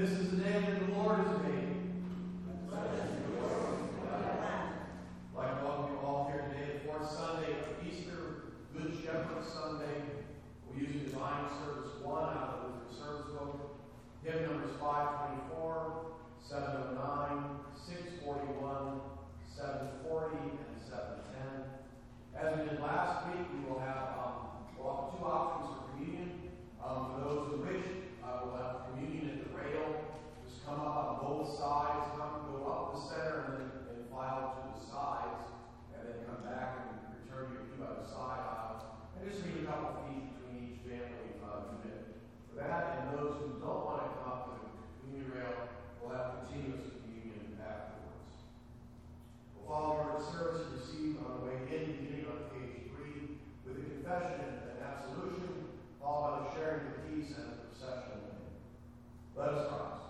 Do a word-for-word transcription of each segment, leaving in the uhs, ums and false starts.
This is the day that the Lord has made. I'd like to welcome you all here today, the fourth Sunday of Easter, Good Shepherd Sunday. We're using Divine Service one out of the Lutheran Service Book. Hymn numbers five twenty-four, seven oh nine, six forty-one, seven forty, and seven ten. As we did last week, we will have, um, we'll have two options for communion. Um, for those who wish, uh, we'll have communion at the rail. Just come up on both sides, come go up the center, and then and file to the sides, and then come back and return your pew by the side aisle. And just leave a couple feet between each family uh, unit. For that, and those who don't want to come up to the communion rail, we'll have continuous communion afterwards. We'll follow our service received on the way in, beginning on page three, with the confession and absolution, followed by the sharing of the peace and the procession. Let us rise.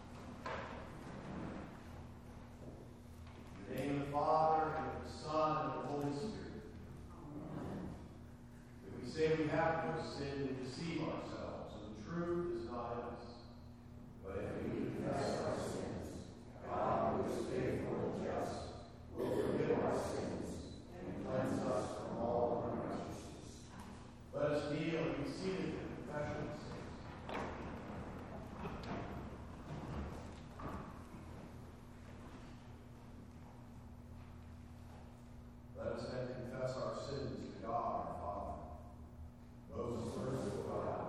In the name of the Father, and of the Son, and of the Holy Spirit. Amen. If we say we have no sin, we deceive ourselves, and the truth is not in us. But if we confess our sins, God, who is faithful and just, will forgive our sins and cleanse us from all unrighteousness. Let us kneel and be seated in confession of sins. Let us then confess our sins to God our Father. Most merciful God,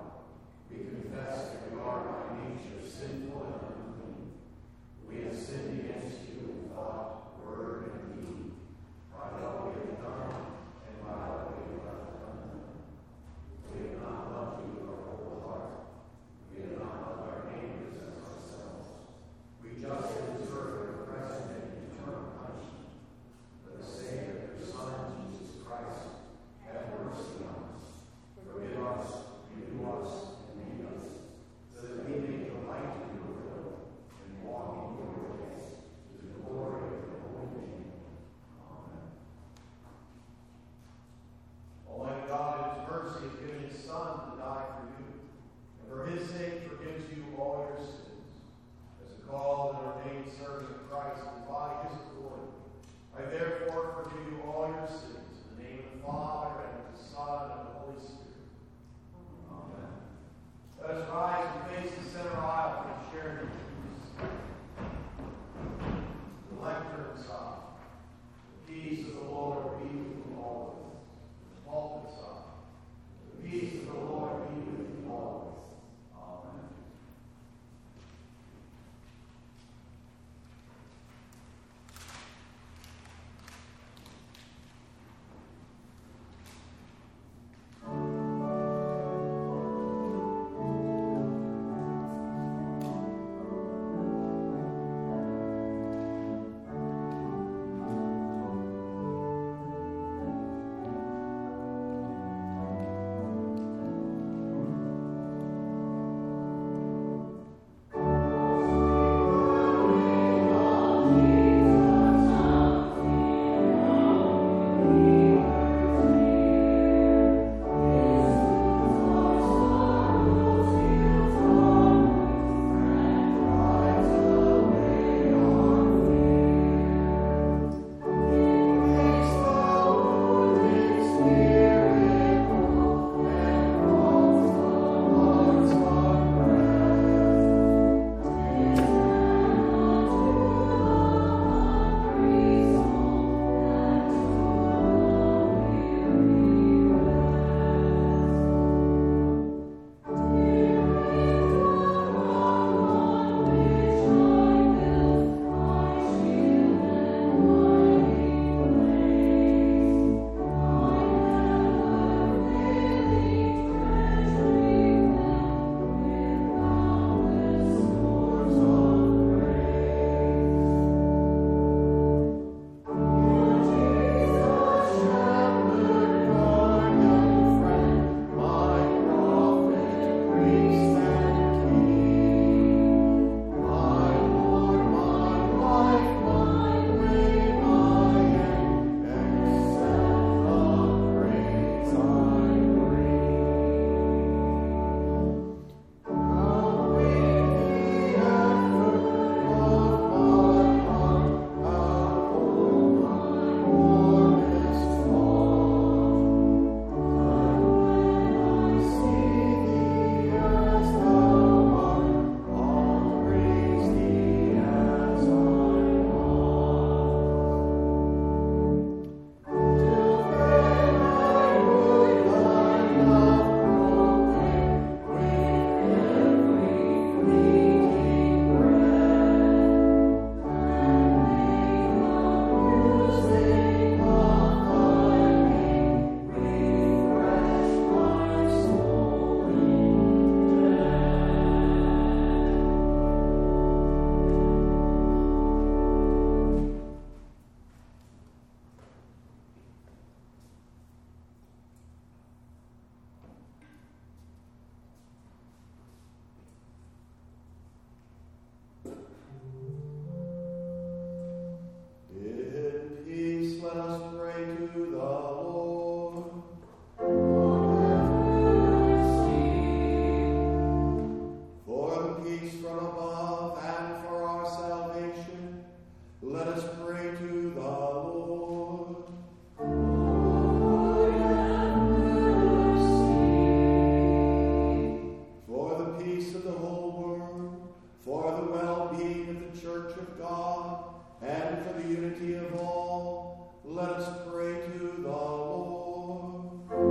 unity of all, let us pray to the Lord.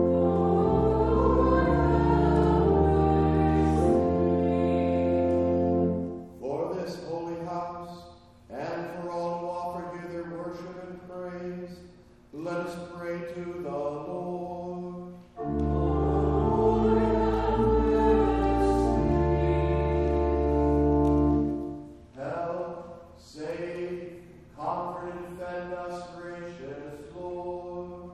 For this holy house, and for all who offer here their worship and praise, let us pray to the Lord. Lord, have mercy. Help, save, comfort, and defend us, gracious Lord.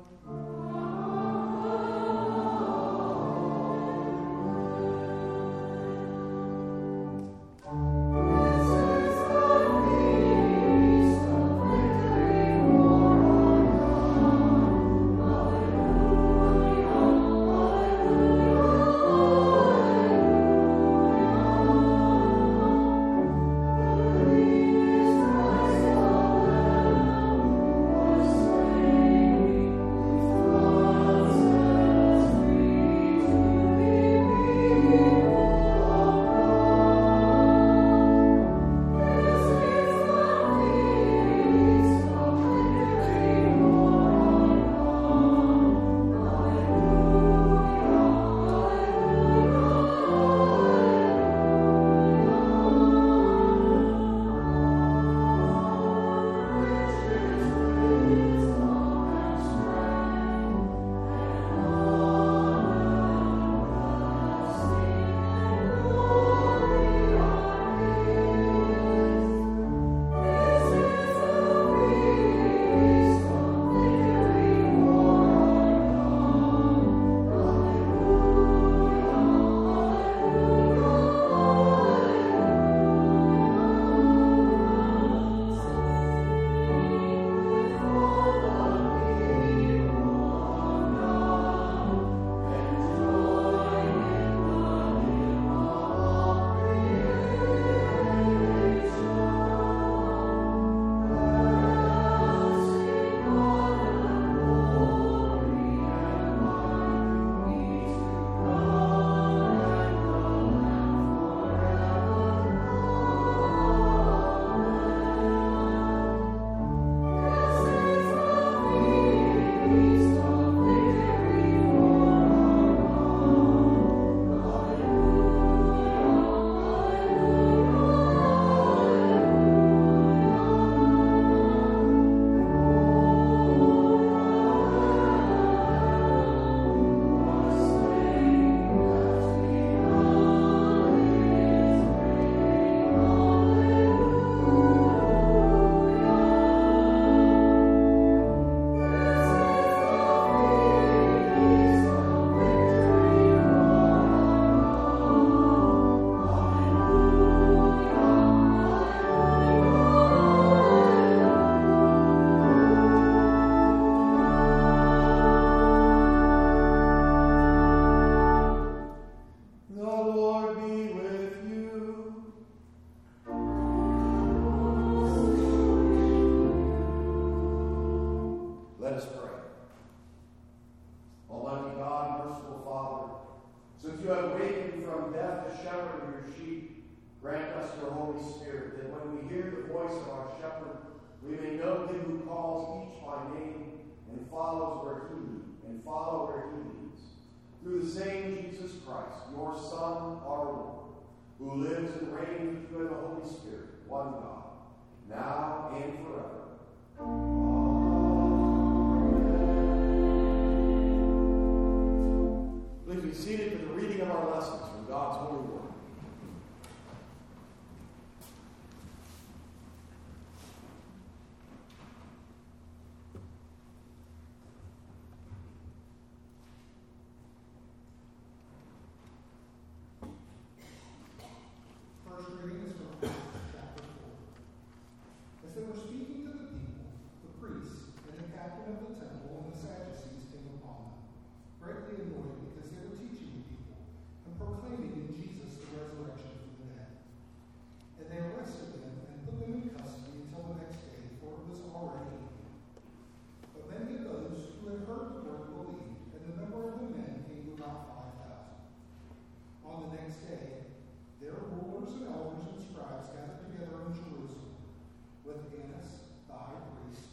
We may know him who calls each by name and follows where he and follow where he leads. Through the same Jesus Christ, your Son, our Lord, who lives and reigns with you in the Holy Spirit, one God, now and forever. Amen. Please be seated for the reading of our lessons from God's holy word. With Annas, the high priest,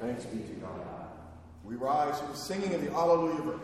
Thanks be to God. We rise to the singing of the Alleluia verse.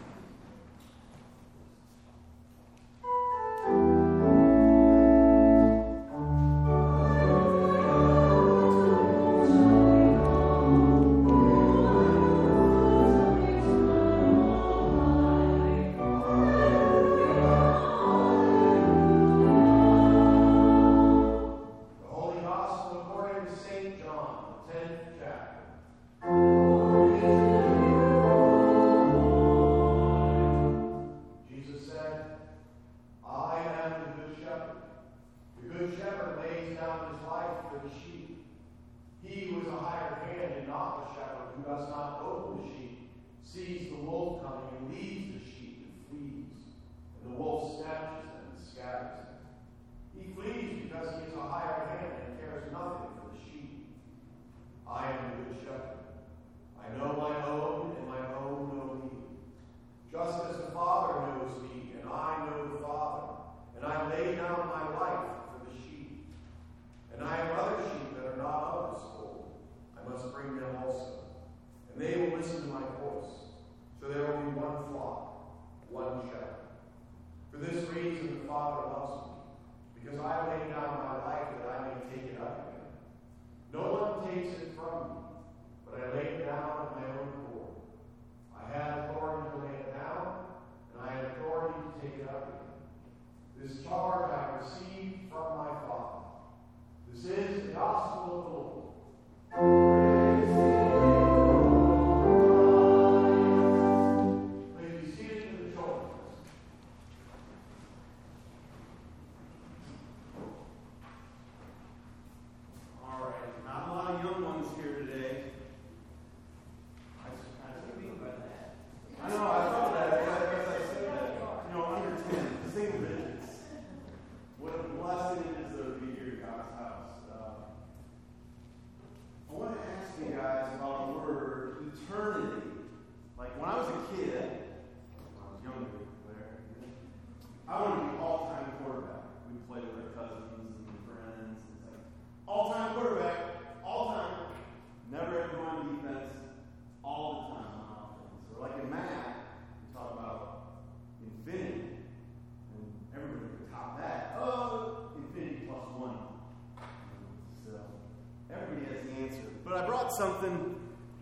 Something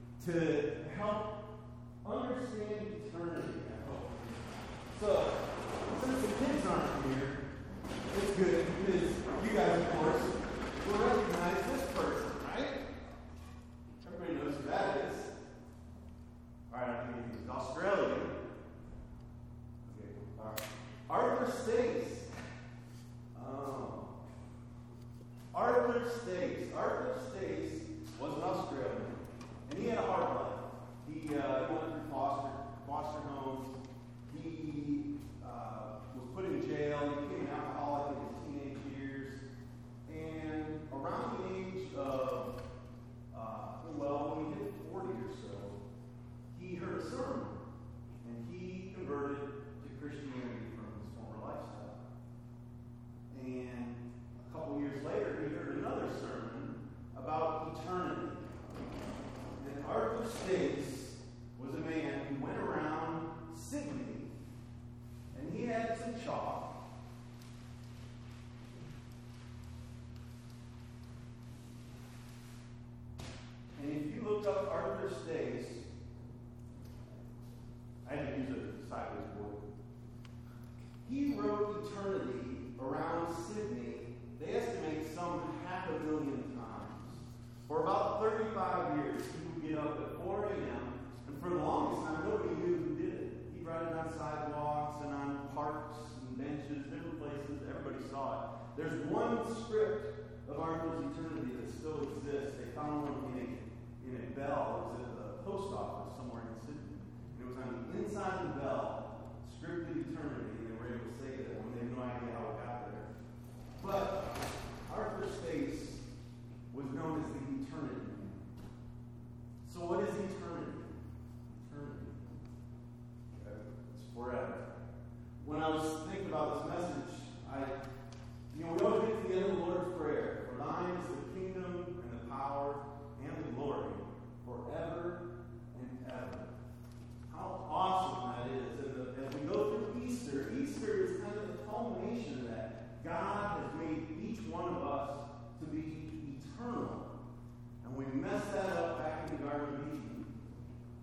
to help understand eternity, I hope. So, since the kids aren't here, it's good because you guys, of course, will recognize this person, right? Everybody knows who that is. All right, I think he's Australian. Okay, all right. Arthur Stace. Oh. Arthur Stace. Arthur Stace was an Australian, and he had a hard life. He uh, went through foster foster homes. He uh, was put in jail. He became an alcoholic in his teenage years. And around the age of, uh, well, when he hit forty or so, he heard a sermon, and he converted to Christianity from his former lifestyle. And a couple years later, he heard another sermon about eternity. And Arthur Stace was a man who went around Sydney, and he had some chalk. And if you looked up Arthur Stace, I had to use a sideways board. He wrote eternity around Sydney. They estimate some half a million times. For about thirty-five years, he would get up at four a.m., and for the longest time, nobody knew who did it. He'd write it on sidewalks and on parks and benches, different places. Everybody saw it. There's one script of Arthur's eternity that still exists. They found one in a, in a bell. It was at the post office somewhere in Sydney. And it was on the inside of the bell, scripted eternity, and they were able to say that when they had no idea how it got there. But Arthur Stace was known as the eternity man. So what is eternity? Eternity. Okay. It's forever. When I was thinking about this message, I, you know, we always get to the end of the Lord's Prayer. For thine is the kingdom and the power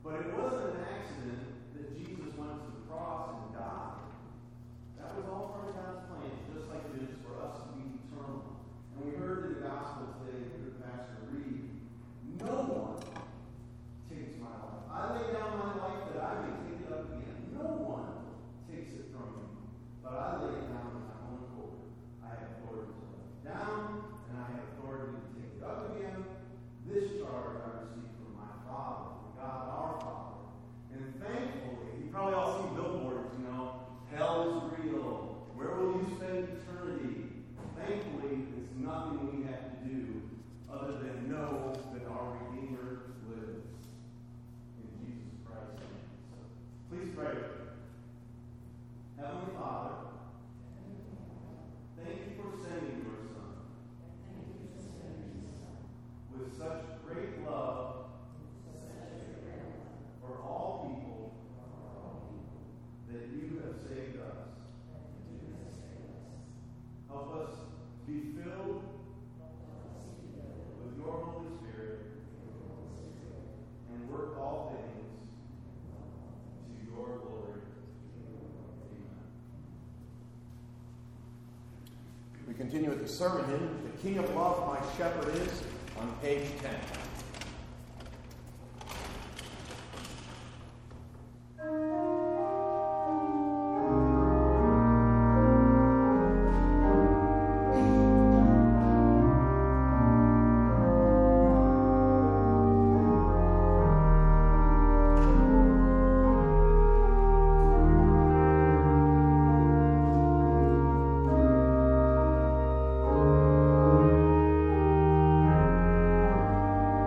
But it wasn't an accident that Jesus went to the cross and died. That was all part of God's plan, just like it is for us to be eternal. And we heard in the gospel today, we heard Pastor read, no one takes my life. I lay down my life that I may take it up again. No one takes it from me, but I lay it down on my own accord. I have authority to lay it down, and I have authority to take it up again. This charge I received from my Father, from God our Father. And thankfully, you probably all see billboards, you know, hell is real. Where will you spend eternity? Thankfully, it's nothing we have to do other than know that our Redeemer lives in Jesus Christ. So, please pray with me. Heavenly Father, thank you for sending your Son with such great love for all people that you have saved us. Help us be filled with your Holy Spirit and work all things to your glory. Amen. We continue with the sermon hymn, The King of Love, My Shepherd Is, on page ten. Thank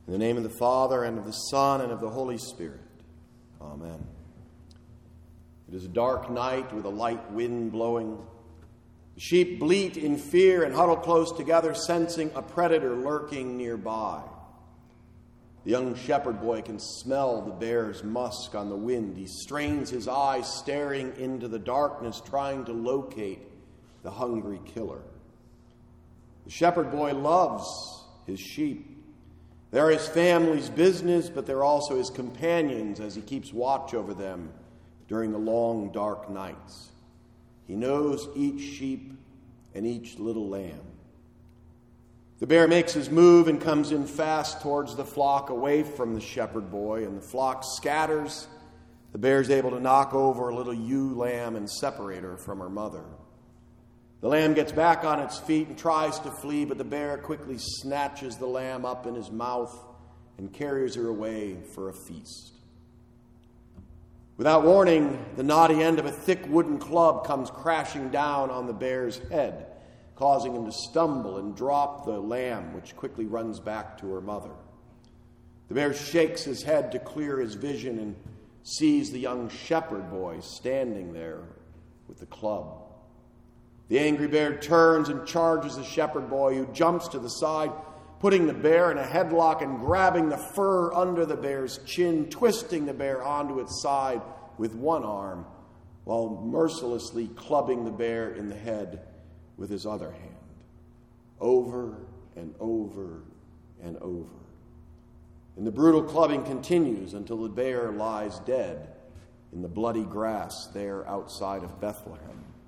In the name of the Father, and of the Son, and of the Holy Spirit. Amen. It is a dark night with a light wind blowing. The sheep bleat in fear and huddle close together, sensing a predator lurking nearby. The young shepherd boy can smell the bear's musk on the wind. He strains his eyes, staring into the darkness, trying to locate the hungry killer. The shepherd boy loves his sheep. They're his family's business, but they're also his companions as he keeps watch over them during the long, dark nights. He knows each sheep and each little lamb. The bear makes his move and comes in fast towards the flock away from the shepherd boy, and the flock scatters. The bear's able to knock over a little ewe lamb and separate her from her mother. The lamb gets back on its feet and tries to flee, but the bear quickly snatches the lamb up in his mouth and carries her away for a feast. Without warning, the knotty end of a thick wooden club comes crashing down on the bear's head, causing him to stumble and drop the lamb, which quickly runs back to her mother. The bear shakes his head to clear his vision and sees the young shepherd boy standing there with the club. The angry bear turns and charges the shepherd boy, who jumps to the side, putting the bear in a headlock and grabbing the fur under the bear's chin, twisting the bear onto its side with one arm, while mercilessly clubbing the bear in the head with his other hand, over and over and over. And the brutal clubbing continues until the bear lies dead in the bloody grass there outside of Bethlehem.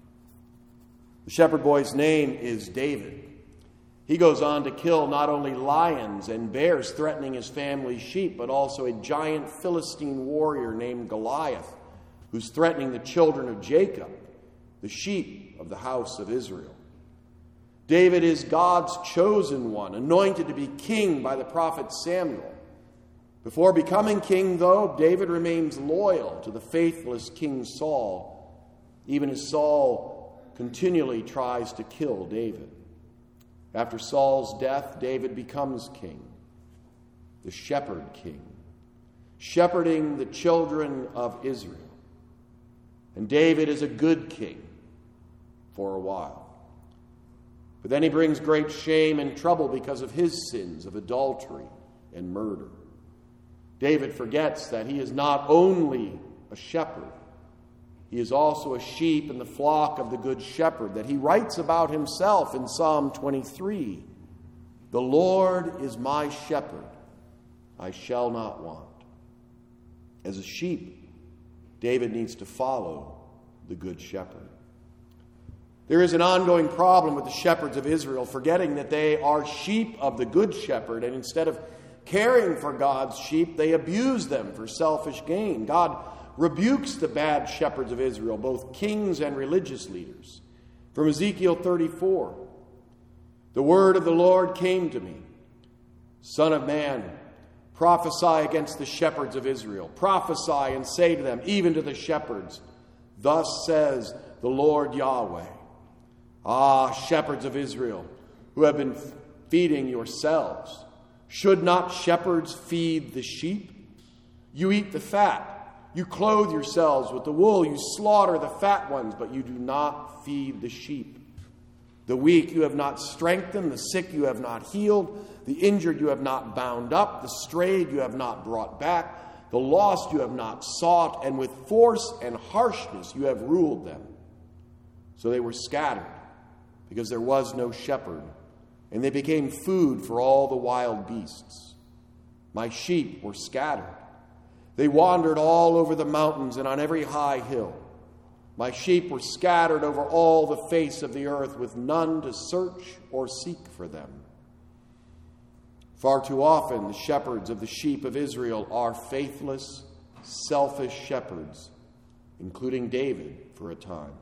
The shepherd boy's name is David. He goes on to kill not only lions and bears threatening his family's sheep, but also a giant Philistine warrior named Goliath, who's threatening the children of Jacob, the sheep of the house of Israel. David is God's chosen one, anointed to be king by the prophet Samuel. Before becoming king, though, David remains loyal to the faithless King Saul, even as Saul continually tries to kill David. After Saul's death, David becomes king, the shepherd king, shepherding the children of Israel. And David is a good king for a while. But then he brings great shame and trouble because of his sins of adultery and murder. David forgets that he is not only a shepherd, he is also a sheep in the flock of the good shepherd, that he writes about himself in Psalm twenty-three. The Lord is my shepherd, I shall not want. As a sheep, David needs to follow the good shepherd. There is an ongoing problem with the shepherds of Israel, forgetting that they are sheep of the good shepherd, and instead of caring for God's sheep, they abuse them for selfish gain. God rebukes the bad shepherds of Israel, both kings and religious leaders. From Ezekiel thirty-four, the word of the Lord came to me, Son of man, prophesy against the shepherds of Israel. Prophesy and say to them, even to the shepherds, thus says the Lord Yahweh. Ah, shepherds of Israel, who have been feeding yourselves, should not shepherds feed the sheep? You eat the fat. You clothe yourselves with the wool. You slaughter the fat ones, but you do not feed the sheep. The weak you have not strengthened. The sick you have not healed. The injured you have not bound up. The strayed you have not brought back. The lost you have not sought. And with force and harshness you have ruled them. So they were scattered because there was no shepherd. And they became food for all the wild beasts. My sheep were scattered. They wandered all over the mountains and on every high hill. My sheep were scattered over all the face of the earth, with none to search or seek for them. Far too often, the shepherds of the sheep of Israel are faithless, selfish shepherds, including David for a time.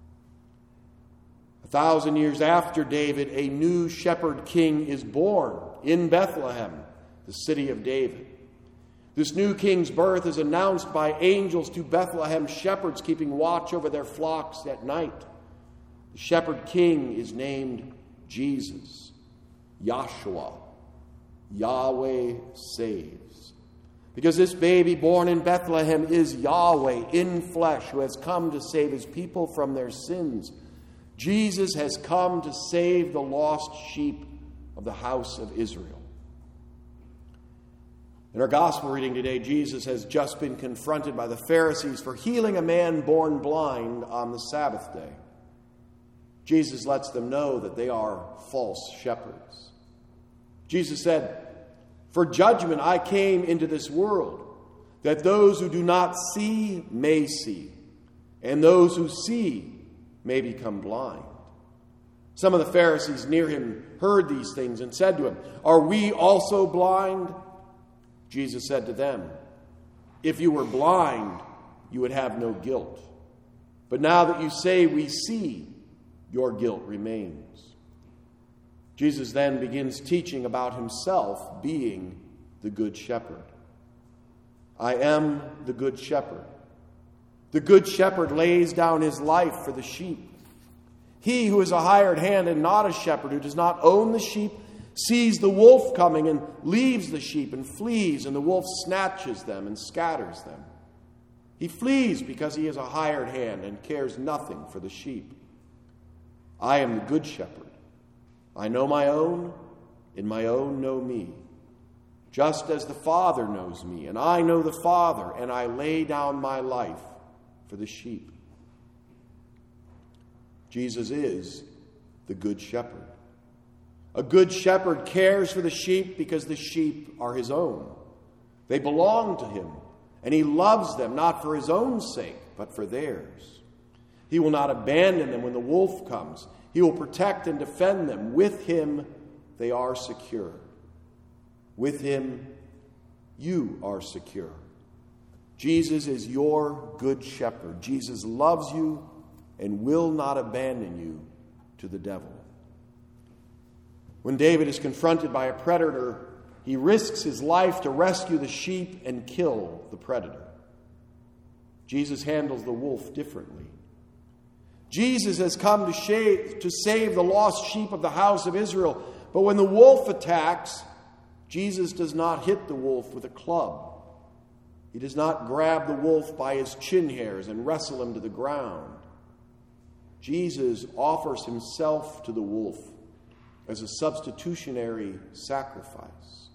A thousand years after David, a new shepherd king is born in Bethlehem, the city of David. This new king's birth is announced by angels to Bethlehem shepherds keeping watch over their flocks at night. The shepherd king is named Jesus, Yahshua, Yahweh saves. Because this baby born in Bethlehem is Yahweh in flesh, who has come to save his people from their sins. Jesus has come to save the lost sheep of the house of Israel. In our gospel reading today, Jesus has just been confronted by the Pharisees for healing a man born blind on the Sabbath day. Jesus lets them know that they are false shepherds. Jesus said, "For judgment I came into this world, that those who do not see may see, and those who see may become blind." Some of the Pharisees near him heard these things and said to him, "Are we also blind?" Jesus said to them, "If you were blind, you would have no guilt. But now that you say we see, your guilt remains." Jesus then begins teaching about himself being the Good Shepherd. "I am the Good Shepherd. The Good Shepherd lays down his life for the sheep. He who is a hired hand and not a shepherd, who does not own the sheep, sees the wolf coming and leaves the sheep and flees, and the wolf snatches them and scatters them. He flees because he is a hired hand and cares nothing for the sheep. I am the Good Shepherd. I know my own, and my own know me, just as the Father knows me, and I know the Father, and I lay down my life for the sheep." Jesus is the Good Shepherd. A good shepherd cares for the sheep because the sheep are his own. They belong to him, and he loves them not for his own sake, but for theirs. He will not abandon them when the wolf comes. He will protect and defend them. With him, they are secure. With him, you are secure. Jesus is your good shepherd. Jesus loves you and will not abandon you to the devil. When David is confronted by a predator, he risks his life to rescue the sheep and kill the predator. Jesus handles the wolf differently. Jesus has come to, shave, to save the lost sheep of the house of Israel, but when the wolf attacks, Jesus does not hit the wolf with a club. He does not grab the wolf by his chin hairs and wrestle him to the ground. Jesus offers himself to the wolf as a substitutionary sacrifice.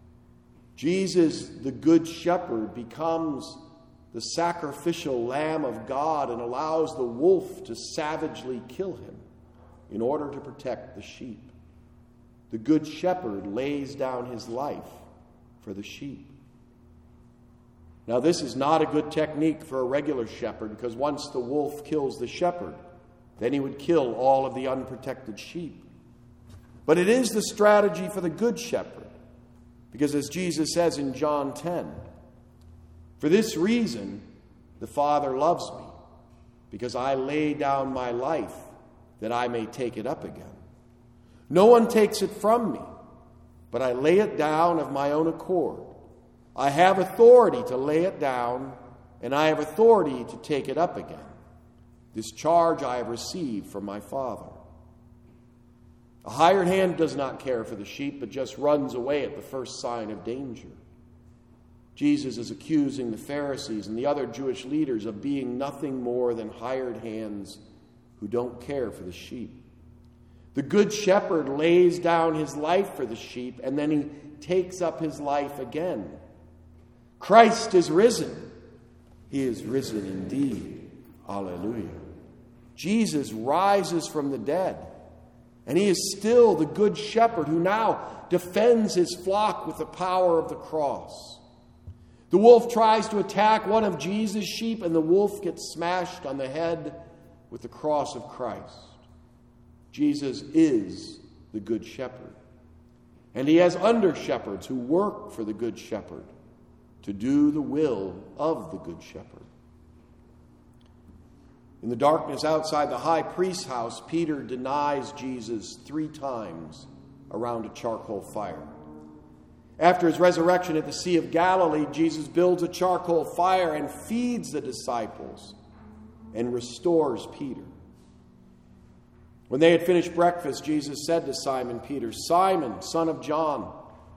Jesus, the Good Shepherd, becomes the sacrificial Lamb of God and allows the wolf to savagely kill him in order to protect the sheep. The Good Shepherd lays down his life for the sheep. Now, this is not a good technique for a regular shepherd, because once the wolf kills the shepherd, then he would kill all of the unprotected sheep. But it is the strategy for the Good Shepherd, because as Jesus says in John ten, "For this reason the Father loves me, because I lay down my life that I may take it up again. No one takes it from me, but I lay it down of my own accord. I have authority to lay it down, and I have authority to take it up again. This charge I have received from my Father." A hired hand does not care for the sheep, but just runs away at the first sign of danger. Jesus is accusing the Pharisees and the other Jewish leaders of being nothing more than hired hands who don't care for the sheep. The Good Shepherd lays down his life for the sheep, and then he takes up his life again. Christ is risen. He is risen indeed. Alleluia. Jesus rises from the dead. And he is still the Good Shepherd who now defends his flock with the power of the cross. The wolf tries to attack one of Jesus' sheep, and the wolf gets smashed on the head with the cross of Christ. Jesus is the Good Shepherd. And he has under-shepherds who work for the Good Shepherd to do the will of the Good Shepherd. In the darkness outside the high priest's house, Peter denies Jesus three times around a charcoal fire. After his resurrection at the Sea of Galilee, Jesus builds a charcoal fire and feeds the disciples and restores Peter. When they had finished breakfast, Jesus said to Simon Peter, "Simon, son of John,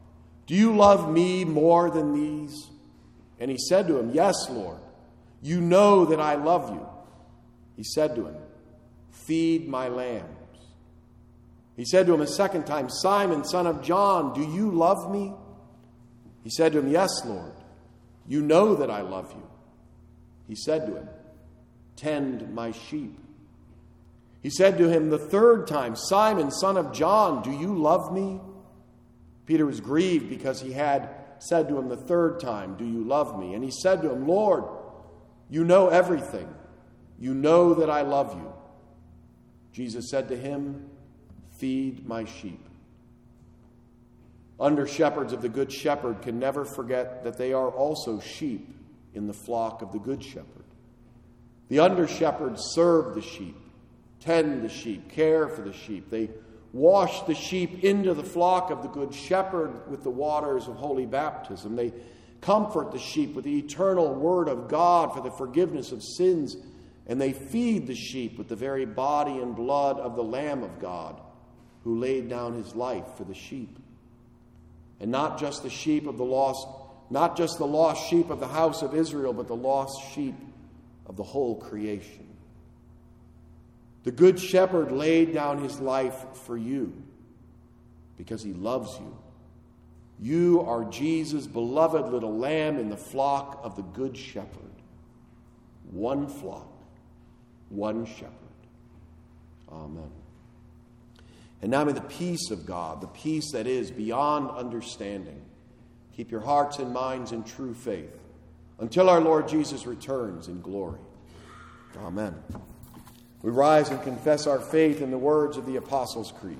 Do you love me more than these? And he said to him, Yes, Lord. You know that I love you. He said to him, Feed my lambs. He said to him a second time, Simon, son of John, do you love me? He said to him, Yes, Lord. You know that I love you. He said to him, Tend my sheep. He said to him the third time, Simon, son of John, do you love me? Peter was grieved because he had said to him the third time, Do you love me? And he said to him, Lord, you know everything. You know that I love you. Jesus said to him, Feed my sheep. Under shepherds of the Good Shepherd can never forget that they are also sheep in the flock of the Good Shepherd. The under shepherds serve the sheep, tend the sheep, care for the sheep. They wash the sheep into the flock of the Good Shepherd with the waters of holy baptism. They comfort the sheep with the eternal word of God for the forgiveness of sins, and they feed the sheep with the very body and blood of the Lamb of God, who laid down his life for the sheep. And not just the sheep of the lost, not just the lost sheep of the house of Israel, but the lost sheep of the whole creation. The Good Shepherd laid down his life for you because he loves you. You are Jesus' beloved little lamb in the flock of the Good Shepherd. One flock, one shepherd. Amen. And now may the peace of God, the peace that is beyond understanding, keep your hearts and minds in true faith until our Lord Jesus returns in glory. Amen. We rise and confess our faith in the words of the Apostles' Creed.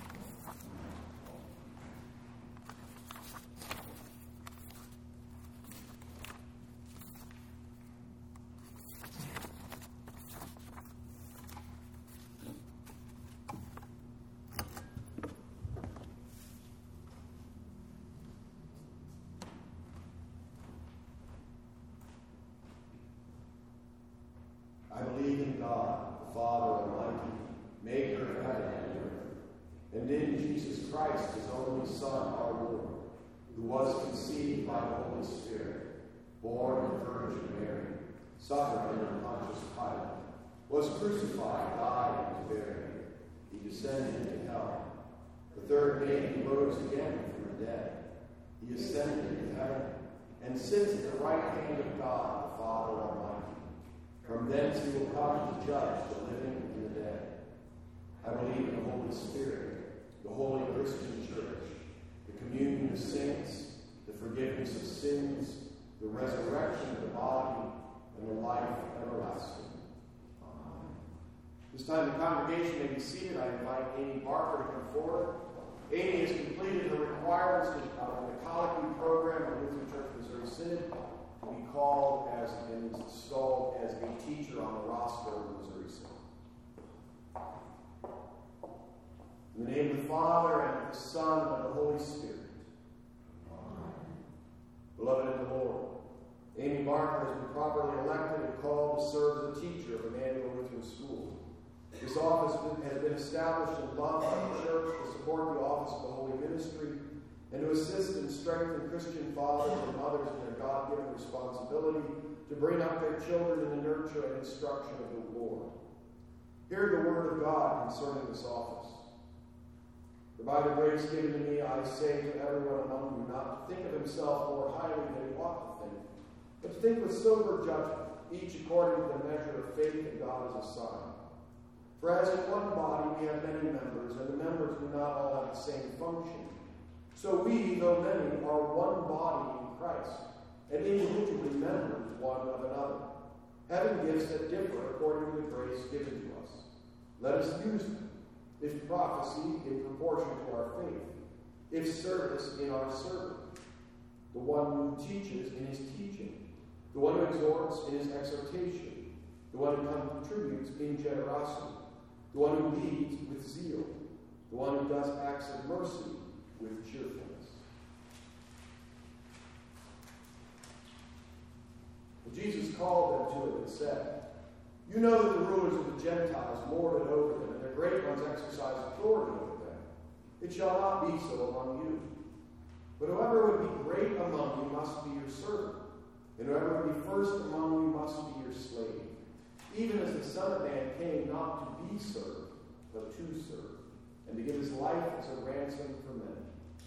I believe in God, the Father Almighty, maker of heaven and earth, and in Jesus Christ, his only Son, our Lord, who was conceived by the Holy Spirit, born of the Virgin Mary, suffered under Pontius Pilate, was crucified, died, and was buried. He descended into hell. The third day he rose again from the dead. He ascended into heaven, and sits at the right hand of God, the Father Almighty. From thence he will come to judge the living and the dead. I believe in the Holy Spirit, the holy Christian church, the communion of saints, the forgiveness of sins, the resurrection of the body, and the life everlasting. Amen. This time the congregation may be seated. I invite Amy Barker to come forward. Amy has completed her requirements of the colloquy program of Lutheran Church Missouri Synod to be called as and installed as a teacher on the roster of the Missouri Synod. In the name of the Father, and of the Son, and of the Holy Spirit. Amen. Beloved in the Lord, Amy Barker has been properly elected and called to serve as a teacher of Emmanuel Lutheran School. This office has been established and loved by the church to support the office of the Holy Ministry and to assist and strengthen Christian fathers and mothers in their God-given responsibility to bring up their children in the nurture and instruction of the Lord. Hear the word of God concerning this office. For by the grace given to me, I say to everyone among you not to think of himself more highly than he ought to think, but to think with sober judgment, each according to the measure of faith that God has assigned. For as in one body we have many members, and the members do not all have the same function, so we, though many, are one body in Christ, and individually members one of another, having gifts that differ according to the grace given to us. Let us use them. If prophecy, in proportion to our faith. If service, in our serving. The one who teaches, in his teaching. The one who exhorts, in his exhortation. The one who contributes, in generosity. The one who leads, with zeal. The one who does acts of mercy, with cheerfulness. But Jesus called them to it and said, You know that the rulers of the Gentiles lord it over them, and their great ones exercise authority over them. It shall not be so among you. But whoever would be great among you must be your servant, and whoever would be first among you must be your slave, even as the Son of Man came not to be served, but to serve, and to give his life as a ransom for many.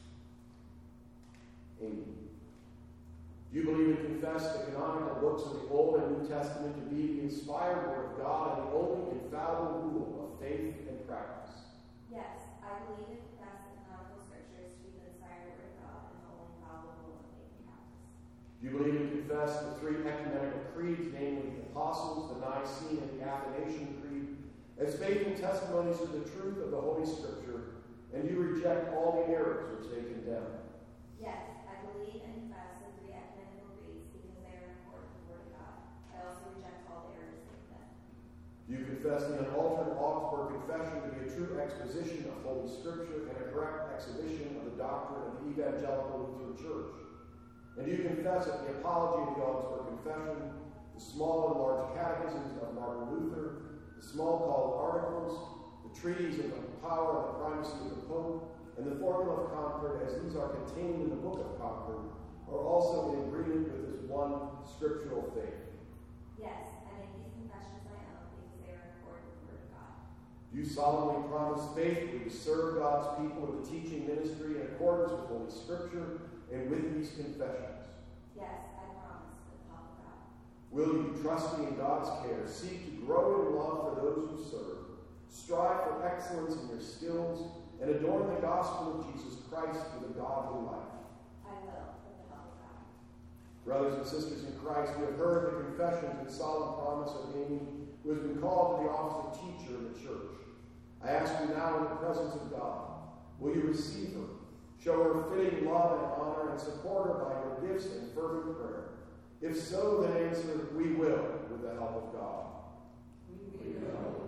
Amen. Do you believe and confess the canonical books of the Old and New Testament to be the inspired Word of God and the only infallible rule of faith and practice? Yes, I believe and confess the canonical scriptures to be the inspired Word of God and the only infallible rule of faith and practice. Do you believe and confess the three ecumenical creeds, namely the Apostles', the Nicene, and the Athanasian Creed, as faithful testimonies to the truth of the Holy Scripture, and do you reject all the errors which they condemn? Yes, I believe and confess the three ecumenical creeds because they are in accord with the Word of God. I also reject all the errors they condemn. Do you confess the unaltered Augsburg Confession to be a true exposition of Holy Scripture and a correct exhibition of the doctrine of the Evangelical Lutheran Church? And do you confess that the Apology of the Augsburg Confession, the small and large catechisms of Martin Luther, the small called Articles, the treaties of the power and the primacy of the Pope, and the Formula of Concord, as these are contained in the Book of Concord, are also in agreement with this one scriptural faith? Yes, I make these confessions my own because they are in accord with the Word of God. Do you solemnly promise faithfully to serve God's people in the teaching ministry in accordance with Holy Scripture and with these confessions? Yes, I promise with the help of God. Will you, trusting in God's care, seek to grow in love for those you serve, strive for excellence in your skills, and adorn the gospel of Jesus Christ with a godly life? I will, with the help of God. Brothers and sisters in Christ, you have heard the confessions and solemn promise of Amy, who has been called to the office of teacher in the church. I ask you now in the presence of God, will you receive her, show her fitting love and honor, and support her by your gifts and fervent prayer? If so, then answer, we will, with the help of God. We will.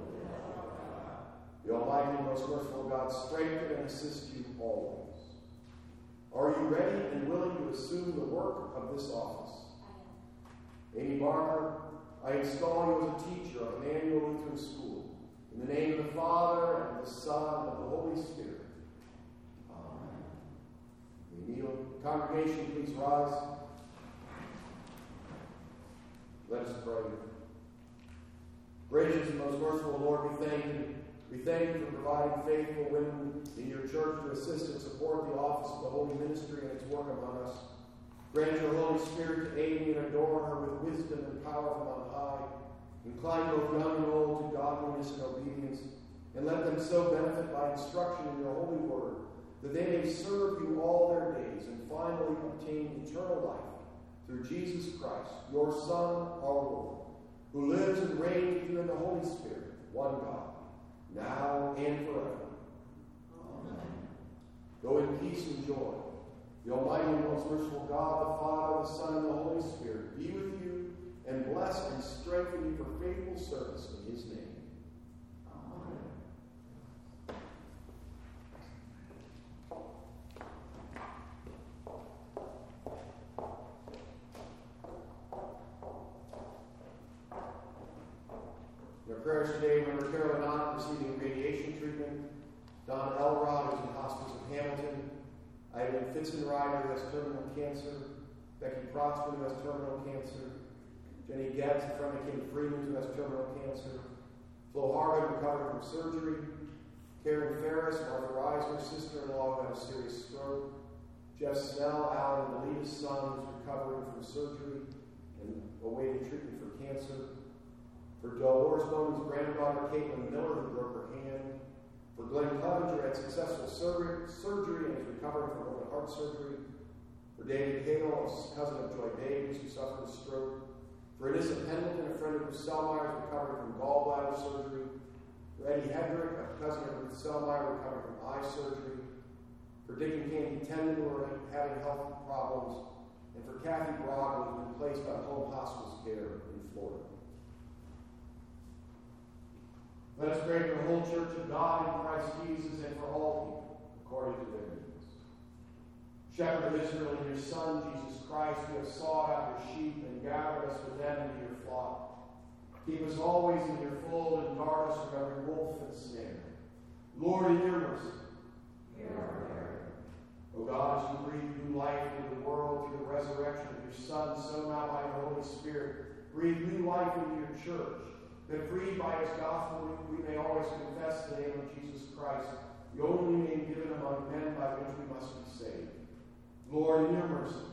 The Almighty and most merciful God strengthen and assist you always. Are you ready and willing to assume the work of this office? I am. Amy Barker, I install you as a teacher of Emmanuel Lutheran School, in the name of the Father, and of the Son, and of the Holy Spirit. Amen. We kneel. Congregation, please rise. Let us pray. Gracious and most merciful Lord, we thank you. We thank you for providing faithful women in your church to assist and support the office of the Holy Ministry and its work among us. Grant your Holy Spirit to aid me and adorn her with wisdom and power from on high. Incline both young and old to godliness and obedience, and let them so benefit by instruction in your holy word that they may serve you all their days and finally obtain eternal life through Jesus Christ, your Son, our Lord, who lives and reigns with you in the Holy Spirit, one God, now and forever. Amen. Go in peace and joy. The Almighty and most merciful God, the Father, the Son, and the Holy Spirit be with you and bless and strengthen you for faithful service in his name. Amen. In our prayers today, remember Carolyn Ott receiving radiation treatment, Don Elrod, who's in hospice in Hamilton, Eileen Fitzenrider, who has terminal cancer, Becky Prosper, who has terminal cancer, Jenny Getz, a friend of Kim Freeman, who has terminal cancer, Flo Harvard, recovering from surgery, Karen Ferris, Martha Reiser's sister-in-law, who had a serious stroke, Jeff Snell, Alan and Alita's son, who's recovering from surgery and awaiting treatment for cancer, for Dolores Bowman's granddaughter, Caitlin Miller, who broke her hand, for Glenn Clevenger, had successful surgery, surgery and is recovering from open heart surgery, for David Hale, a cousin of Joy Davis, who suffered a stroke, for Anissa Pendleton, a friend of Ruth Selmeyer, recovering from gallbladder surgery, for Eddie Hedrick, a cousin of Ruth Selmeyer, recovering from eye surgery, for Dick and Candy Tenden, who are having health problems, and for Kathy Broad, who has been placed on home hospice care in Florida. Let us pray for the whole church of God in Christ Jesus and for all people, according to their needs. Shepherd of Israel, in your Son, Jesus Christ, you have sought out your sheep and gathered us with them into your flock. Keep us always in your fold and guard us from every wolf and snare. Lord, in your mercy, hear our prayer. O God, as you breathe new life into the world through the resurrection of your Son, so now by your Holy Spirit, breathe new life into your church, that freed by his gospel we may always confess the name of Jesus Christ, the only name given among men by which we must be saved. Lord, in your mercy.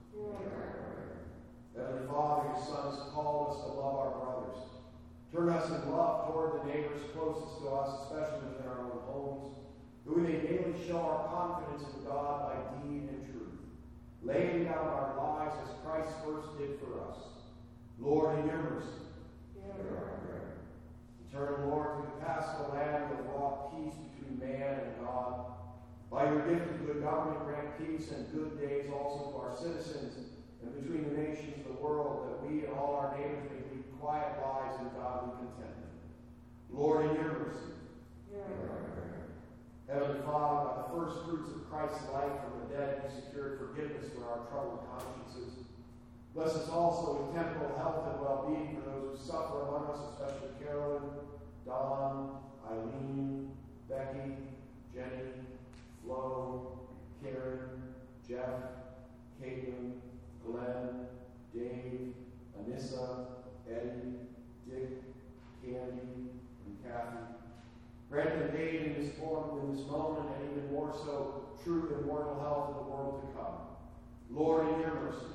Heavenly Father, your Son has called us to love our brothers. Turn us in love toward the neighbors closest to us, especially within our own homes, that we may daily show our confidence in God by deed and truth, laying down our lives as Christ first did for us. Lord, in your mercy. Hear our prayer. Eternal Lord, through the Paschal Lamb you have wrought peace between man and God. By your gift of good government, grant peace and good days also to our citizens and between the nations of the world, that we and all our neighbors may lead quiet lives in godly contentment. Lord, in your mercy. Hear our prayer. Heavenly Father, by the first fruits of Christ's life from the dead, you secured forgiveness for our troubled consciences. Bless us also with temporal health and well-being for those who suffer among us, especially Carolyn, Dawn, Eileen, Becky, Jenny, Flo, Karen, Jeff, Caitlin, Glenn, Dave, Anissa, Eddie, Dick, Candy, and Kathy. Grant them aid in this, form, in this moment, and even more so, true immortal health in the world to come. Lord, in your mercy.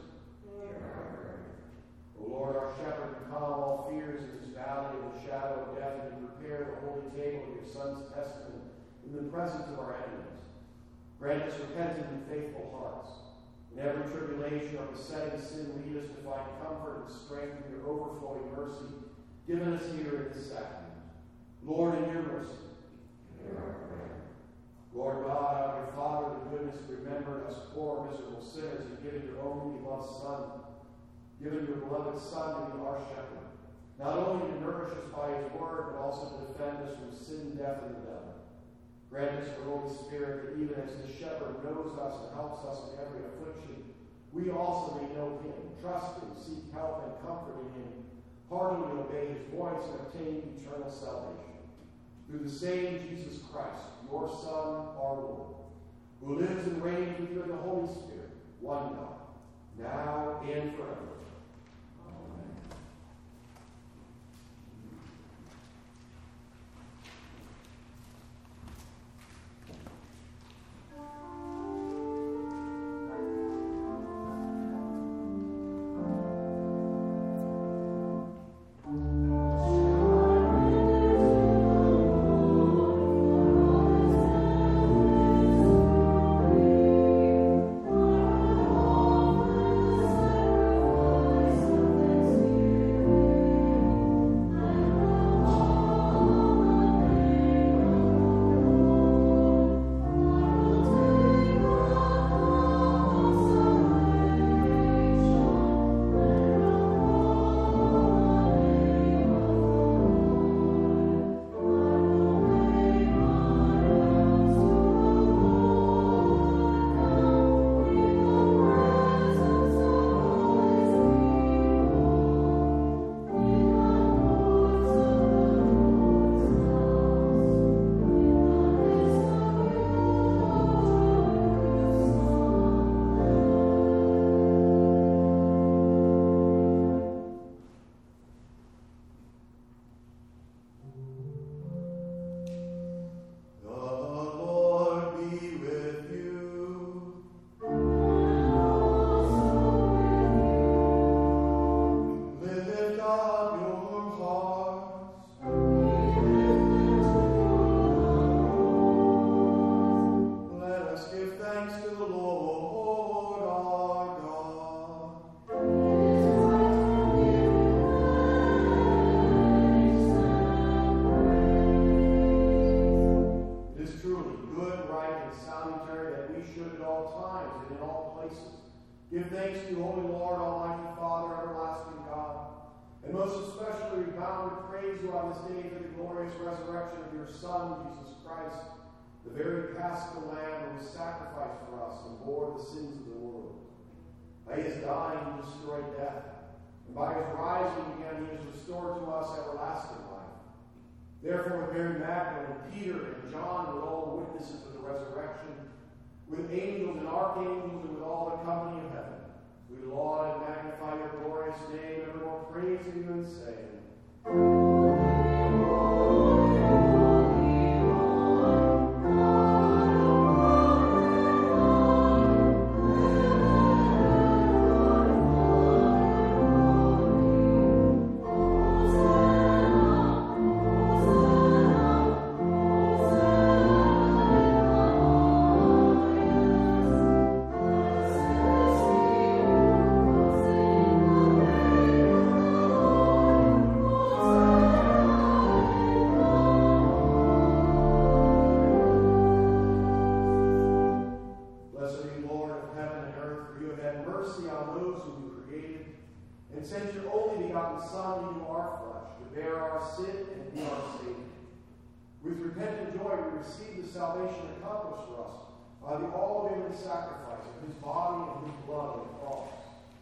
O Lord, our shepherd, you calm all fears in this valley of the shadow of death, and you prepare the holy table of your Son's testament in the presence of our enemies. Grant us repentant and faithful hearts. In every tribulation or besetting sin, lead us to find comfort and strength in your overflowing mercy, given us here in this sacrament. Lord, in your mercy. Hear our prayer. Lord God, out of your fatherly goodness, remember us poor, miserable sinners, and given your only beloved Son, given your beloved Son to be our shepherd, not only to nourish us by his word, but also to defend us from sin, death, and the devil. Grant us your Holy Spirit, that even as the shepherd knows us and helps us in every affliction, we also may know him, trust him, seek help and comfort in him, heartily obey his voice, and obtain eternal salvation. Through the same Jesus Christ, your Son, our Lord, who lives and reigns with you in the Holy Spirit, one God, now and forever. Give thanks to you, Holy Lord, Almighty Father, everlasting God, and most especially we bow and praise you on this day for the glorious resurrection of your Son, Jesus Christ, the very Paschal Lamb who was sacrificed for us and bore the sins of the world. By his dying he destroyed death, and by his rising again he has restored to us everlasting life. Therefore, with Mary Magdalene, and Peter, and John, with all the witnesses of the resurrection, with angels and archangels and with all the company of heaven. We laud and magnify your glorious name, evermore praising you and saying, and sent your only begotten Son into our flesh to bear our sin and be our Savior. With repentant joy we receive the salvation accomplished for us by the all-availing sacrifice of his body and his blood on the cross.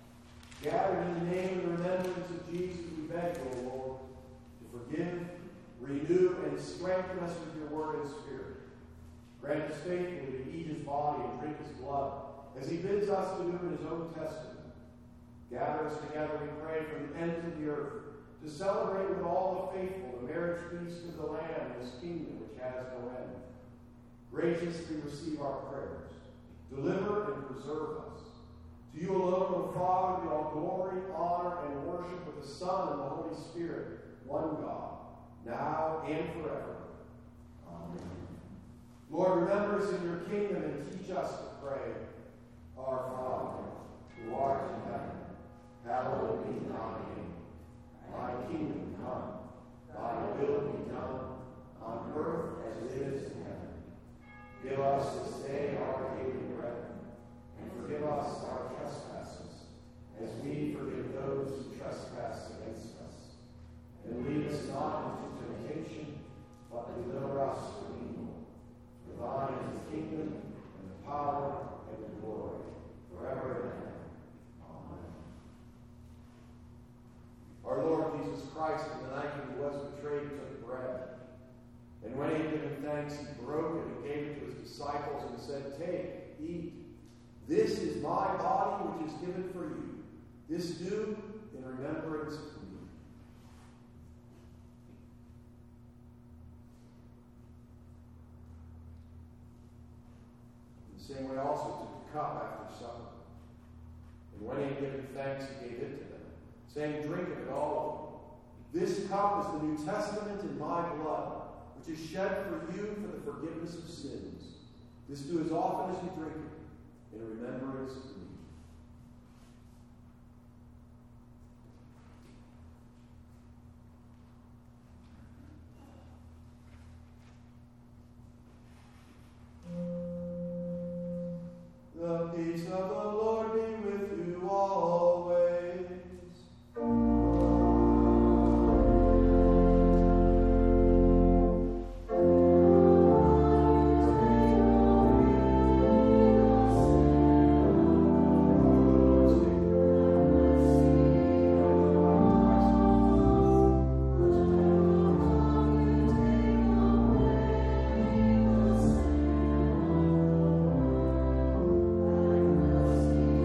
Gathered in the name and remembrance of Jesus, we beg you, O Lord, to forgive, renew, and strengthen us with your word and spirit. Grant us faithfully to eat his body and drink his blood, as he bids us to do in his own testament. Gather us together, we pray, from the ends of the earth, to celebrate with all the faithful the marriage feast of the Lamb in his kingdom which has no end. Graciously receive our prayers. Deliver and preserve us. To you alone, O Father, be all glory, honor, and worship with the Son and the Holy Spirit, one God, now and forever. Amen. Lord, remember us in your kingdom and teach us to pray. Our Father, who art in heaven, hallowed be thy name. Thy kingdom come, thy will be done, on earth as it is in heaven. Give us this day our daily bread, and forgive us our trespasses, as we forgive those who trespass against us. And lead us not into temptation, but deliver us from evil. For thine is the kingdom, and the power, and the glory, forever and ever. Our Lord Jesus Christ, in the night when he was betrayed, took bread. And when he had given thanks, he broke it and gave it to his disciples and said, "Take, eat. This is my body which is given for you. This do in remembrance of me." In the same way also took the cup after supper. And when he had given thanks, he gave it to them, saying, "Drink of it, all of you. This cup is the New Testament in my blood, which is shed for you for the forgiveness of sins. This do as often as you drink it, in remembrance of me." The peace of the Lord be with you always. Thank you.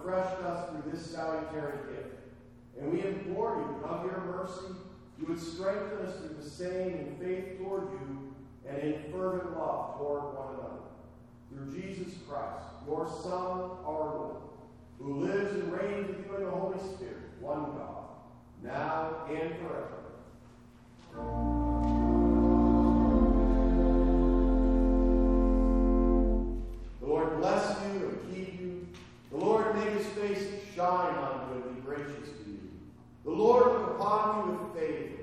refreshed us through this salutary gift. And we implore you, of your mercy, you would strengthen us through the same in faith toward you and in fervent love toward one another. Through Jesus Christ, your Son, our Lord, who lives and reigns with you in the Holy Spirit, one God, now and forever. The Lord bless you and keep you. The Lord make his face shine on you and be gracious to you. The Lord look upon you with favor